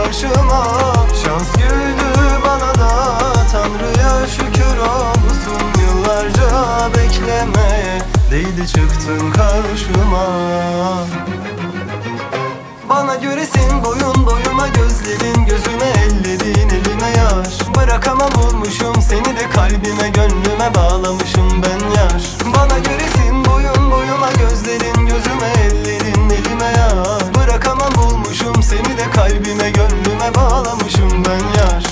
karşıma. Şans güldü bana da, Tanrı'ya şükür olsun. Yıllarca beklemeye değdi, çıktın karşıma. Bana göresin boyun boyuma, gözlerin gözüme, ellerin elime yaş. Bırakamam olmuşum seni de, kalbime gönlüme bağlamışım ben yar. Bana göresin boyun boyuma, gözlerin gözüme, ellerin elime yaş. Bırakamam olmuşum seni de, kalbime gönlüme bağlamışım ben yar.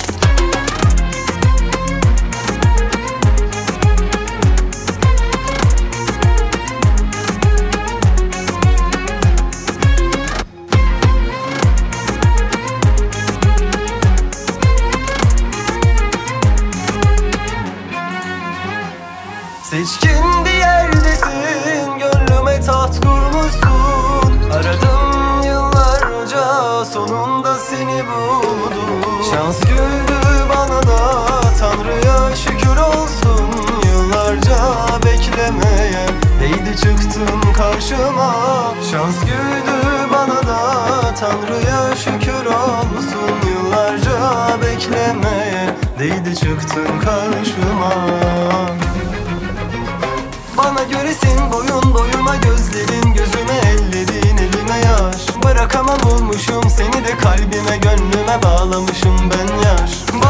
Seçkin bir yerdesin, gönlüme taht kurmuşsun. Aradım yıllarca, sonunda seni buldum. Şans güldü bana da, Tanrı'ya şükür olsun. Yıllarca beklemeye değdi, çıktın karşıma. Şans güldü bana da, Tanrı'ya şükür olsun. Yıllarca beklemeye değdi, çıktın karşıma. Bana göresin boyun boyuma, gözlerin gözüme, ellerin elime yaş. Bırakamam olmuşum seni de, kalbime gönlüme bağlamışım ben yar.